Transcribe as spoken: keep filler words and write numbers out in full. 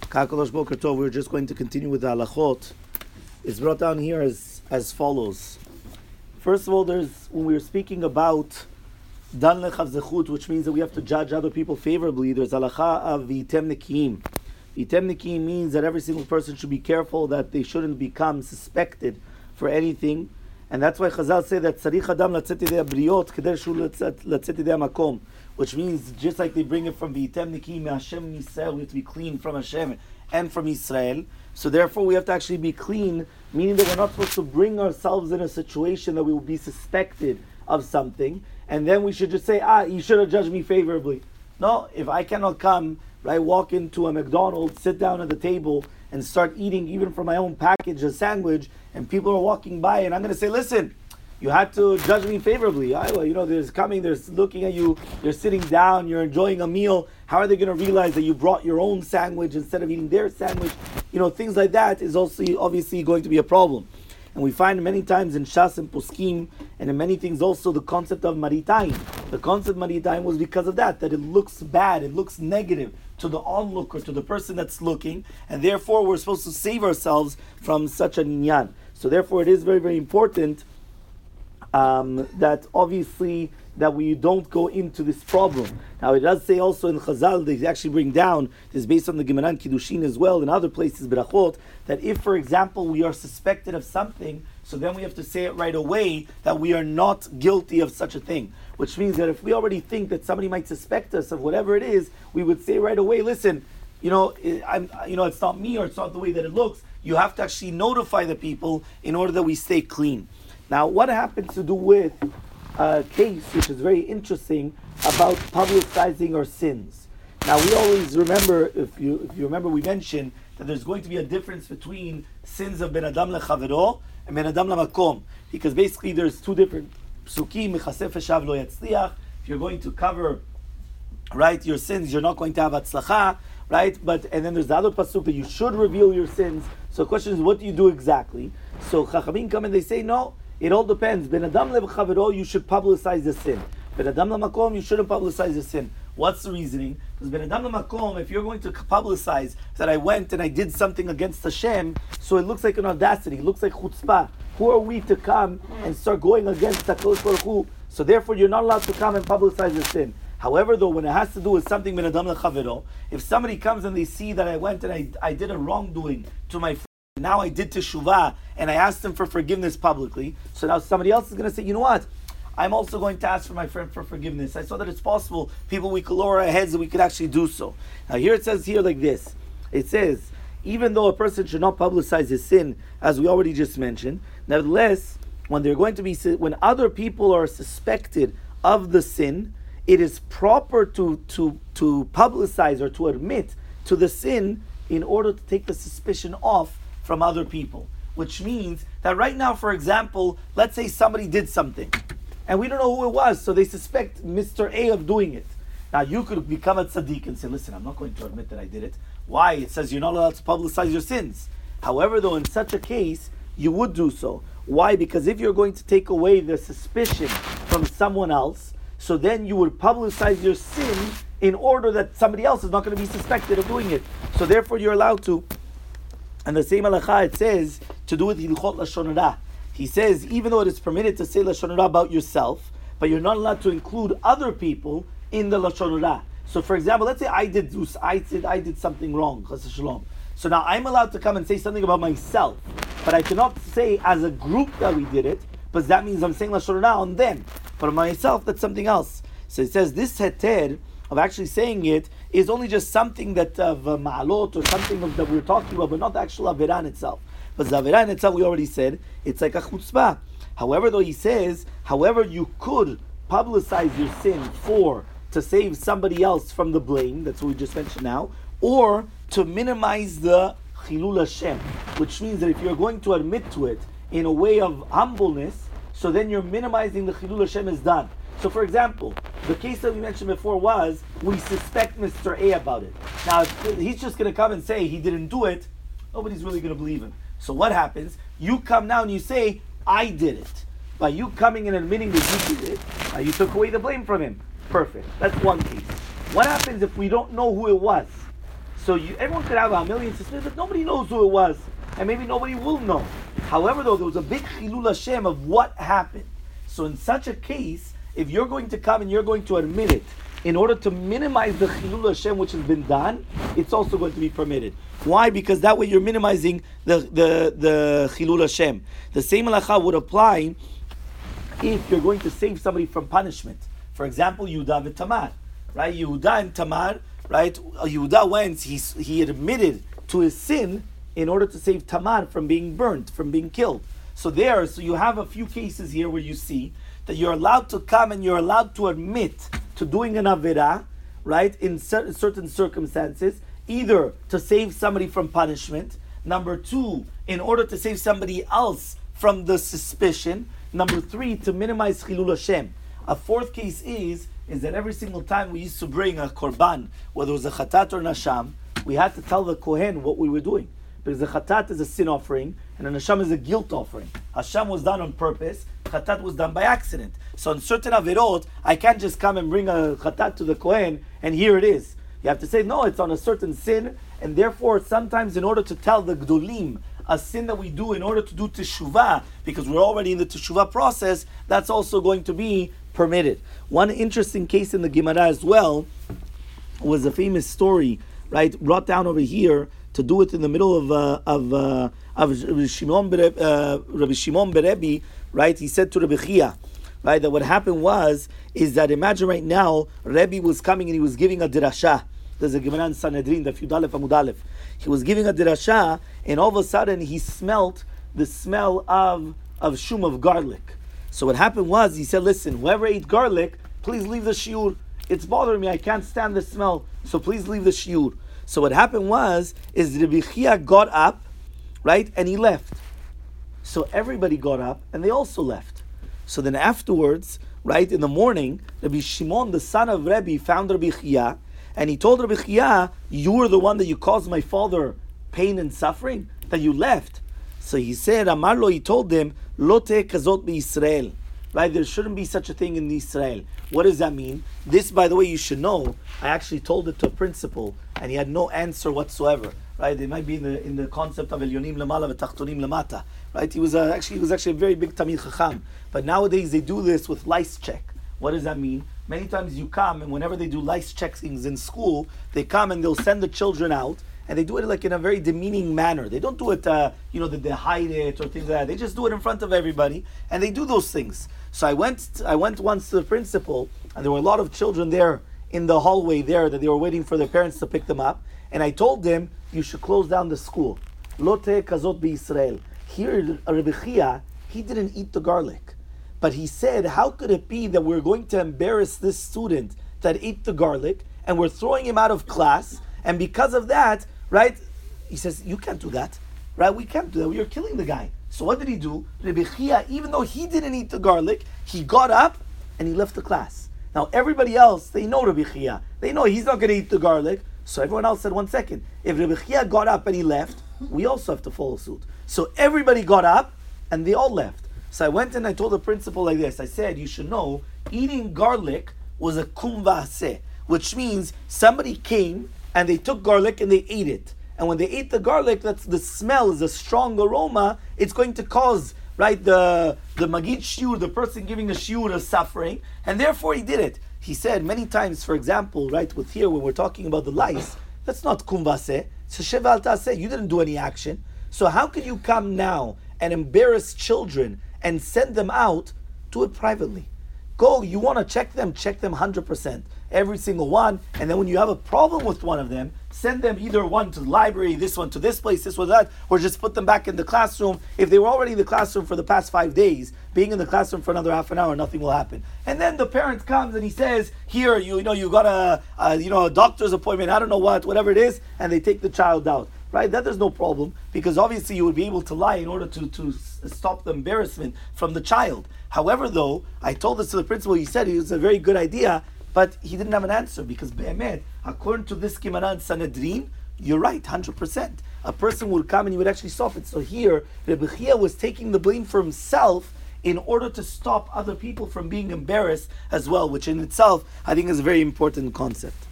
Kakalosh Boker Tov. We're just going to continue with the halachot. It's brought down here as as follows. First of all, there's when we were speaking about dan lechav zechut, which means that we have to judge other people favorably. There's halacha of vitem nekiim. Vitem nekiim means that every single person should be careful that they shouldn't become suspected for anything, and that's why Chazal say that tzarich adam latzet yedei abriot keder shu latzet yedei makom. Which means, just like they bring it from V'item Nikim Hashem Yisrael, we have to be clean from Hashem and from Israel. So therefore, we have to actually be clean, meaning that we're not supposed to bring ourselves in a situation that we will be suspected of something, and then we should just say, ah, you should have judged me favorably. No, if I cannot come, right, walk into a McDonald's, sit down at the table, and start eating even from my own package a sandwich, and people are walking by, and I'm going to say, listen, you had to judge me favorably. I, you know, there's coming, they're looking at you, you're sitting down, you're enjoying a meal. How are they going to realize that you brought your own sandwich instead of eating their sandwich? You know, things like that is also obviously going to be a problem. And we find many times in Shas and Poskim, and in many things also the concept of Maritayim. The concept of Maritayim was because of that, that it looks bad, it looks negative to the onlooker, to the person that's looking, and therefore we're supposed to save ourselves from such an inyan. So therefore it is very, very important Um, that obviously that we don't go into this problem. Now it does say also in Chazal, they actually bring down, this is based on the Gemara and Kiddushin as well, in other places, Berachot, that if, for example, we are suspected of something, so then we have to say it right away that we are not guilty of such a thing. Which means that if we already think that somebody might suspect us of whatever it is, we would say right away, listen, you know, I'm, you know, it's not me or it's not the way that it looks. You have to actually notify the people in order that we stay clean. Now, what happens to do with a case which is very interesting about publicizing our sins? Now, we always remember, if you if you remember, we mentioned that there's going to be a difference between sins of Ben Adam lechavero and Ben Adam lamakom, because basically there's two different psukim. Mechasef eshav lo yatzliach. If you're going to cover, right, your sins, you're not going to have atzlacha, right? But and then there's the other pasuk that you should reveal your sins. So the question is, what do you do exactly? So Chachamim come and they say, no. It all depends. Ben Adam le'chavero, you should publicize the sin. Ben Adam le'makom, you shouldn't publicize the sin. What's the reasoning? Because Ben Adam le'makom, if you're going to publicize that I went and I did something against Hashem, so it looks like an audacity, it looks like chutzpah. Who are we to come and start going against HaKadosh Baruch Hu? So therefore, you're not allowed to come and publicize the sin. However, though, when it has to do with something Ben Adam le'chavero, if somebody comes and they see that I went and I, I did a wrongdoing to my friend, now I did teshuvah and I asked him for forgiveness publicly. So now somebody else is going to say, you know what? I'm also going to ask for my friend for forgiveness. I saw that it's possible. People, we could lower our heads and we could actually do so. Now here it says here like this. It says, even though a person should not publicize his sin, as we already just mentioned, nevertheless, when they're going to be, when other people are suspected of the sin, it is proper to to to publicize or to admit to the sin in order to take the suspicion off from other people. Which means that right now, for example, let's say somebody did something and we don't know who it was, so they suspect Mister A of doing it. Now you could become a tzaddik and say, listen, I'm not going to admit that I did it. Why? It says you're not allowed to publicize your sins. However, though, in such a case, you would do so. Why? Because if you're going to take away the suspicion from someone else, so then you would publicize your sin in order that somebody else is not going to be suspected of doing it. So therefore, you're allowed to. And the same halacha, it says, to do with hilchot lashon hara. He says, even though it is permitted to say lashon hara about yourself, but you're not allowed to include other people in the lashon hara. So, for example, let's say I did I did I did something wrong, chas shalom. So now I'm allowed to come and say something about myself, but I cannot say as a group that we did it, because that means I'm saying lashon hara on them. But on myself, that's something else. So it says this heter of actually saying it is only just something that of uh, ma'alot or something of, that we're talking about, but not the actual aviran itself. But the aviran itself, we already said, it's like a chutzpah. However, though he says, however, you could publicize your sin for, to save somebody else from the blame, that's what we just mentioned now, or to minimize the chilul Hashem, which means that if you're going to admit to it in a way of humbleness, so then you're minimizing the chilul Hashem is done. So, for example, the case that we mentioned before was, we suspect Mister A about it. Now, if he's just going to come and say he didn't do it, nobody's really going to believe him. So what happens? You come now and you say, I did it. By you coming and admitting that you did it, uh, you took away the blame from him. Perfect. That's one case. What happens if we don't know who it was? So you, everyone could have a million suspicions, but nobody knows who it was, and maybe nobody will know. However, though, there was a big chilul Hashem of what happened. So in such a case, if you're going to come and you're going to admit it, in order to minimize the chilul Hashem which has been done, it's also going to be permitted. Why? Because that way you're minimizing the the the chilul Hashem. The same halacha would apply if you're going to save somebody from punishment. For example, Yehuda and Tamar, right? Yehuda and Tamar, right? Yehuda went, he he admitted to his sin in order to save Tamar from being burnt, from being killed. So there, so you have a few cases here where you see that you're allowed to come and you're allowed to admit to doing an Avirah, right, in certain, certain circumstances, either to save somebody from punishment, number two, in order to save somebody else from the suspicion, number three, to minimize Chilul Hashem. A fourth case is, is that every single time we used to bring a korban, whether it was a chatat or nasham, we had to tell the kohen what we were doing. Because the chatat is a sin offering, and the nasham is a guilt offering. Hasham was done on purpose, chatat was done by accident. So in certain avirot, I can't just come and bring a chatat to the kohen, and here it is. You have to say, no, it's on a certain sin, and therefore sometimes in order to tell the gdolim a sin that we do in order to do teshuvah, because we're already in the teshuvah process, that's also going to be permitted. One interesting case in the Gemara as well was a famous story, right, brought down over here to do it in the middle of uh, of uh, of Rabbi Shimon Berebi, uh, Rabbi Shimon Berebi, right? He said to Rabbi Chia, right, that what happened was is that imagine right now Rebbe was coming and he was giving a dirasha. There's a Gemara in Sanhedrin, the Yud Aleph Amud Aleph. He was giving a dirasha, and all of a sudden he smelt the smell of of shum, of garlic. So what happened was he said, "Listen, whoever ate garlic, please leave the shiur. It's bothering me. I can't stand the smell. So please leave the shiur." So what happened was, is Rabbi Chia got up, right, and he left. So everybody got up, and they also left. So then afterwards, right, in the morning, Rabbi Shimon, the son of Rebbe, found Rabbi Chia, and he told Rabbi Chia, "You were the one that you caused my father pain and suffering, that you left." So he said, Amarlo, he told them, "Lo te kazot b'Yisrael." Right, there shouldn't be such a thing in Israel. What does that mean? This, by the way, you should know. I actually told it to a principal, and he had no answer whatsoever. Right, they might be in the in the concept of Elyonim Lamala v'Tachtonim Lamata. Right, he was a, actually he was actually a very big Tamil Chacham. But nowadays they do this with lice check. What does that mean? Many times you come, and whenever they do lice checkings in school, they come and they'll send the children out, and they do it like in a very demeaning manner. They don't do it, uh, you know, that they hide it or things like that. They just do it in front of everybody, and they do those things. So I went, I went once to the principal, and there were a lot of children there in the hallway there that they were waiting for their parents to pick them up. And I told them, you should close down the school. Lo te kazot b'Yisrael. Here, Rabbi Chia, he didn't eat the garlic. But he said, how could it be that we're going to embarrass this student that ate the garlic, and we're throwing him out of class, and because of that, right, he says, you can't do that. Right, we can't do that. You're killing the guy. So what did he do? Rabbi Chia, even though he didn't eat the garlic, he got up and he left the class. Now everybody else, they know Rabbi Chia. They know he's not going to eat the garlic. So everyone else said, one second. If Rabbi Chia got up and he left, we also have to follow suit. So everybody got up and they all left. So I went and I told the principal like this. I said, you should know, eating garlic was a kum va'aseh, which means somebody came and they took garlic and they ate it. And when they ate the garlic, that's the smell is a strong aroma. It's going to cause, right, the the magid shiur, the person giving a shiur, a suffering, and therefore he did it. He said many times, for example, right, with here when we're talking about the lice, that's not kum va'aseh. It's a sheva al ta'aseh. You didn't do any action. So how could you come now and embarrass children and send them out? Do it privately. Go. You want to check them? Check them one hundred percent. Every single one, and then when you have a problem with one of them, send them either one to the library, this one to this place, this one to that, or just put them back in the classroom. If they were already in the classroom for the past five days, being in the classroom for another half an hour, nothing will happen. And then the parent comes and he says, here, you, you know, you got a, a, you know, a doctor's appointment, I don't know what, whatever it is, and they take the child out. Right? That there's no problem, because obviously you would be able to lie in order to, to stop the embarrassment from the child. However, though, I told this to the principal, he said it was a very good idea, but he didn't have an answer, because be'emet, according to this Gemara in Sanhedrin, you're right, one hundred percent. A person would come and he would actually stop it. So here, Rabbi Chia was taking the blame for himself in order to stop other people from being embarrassed as well, which in itself, I think is a very important concept.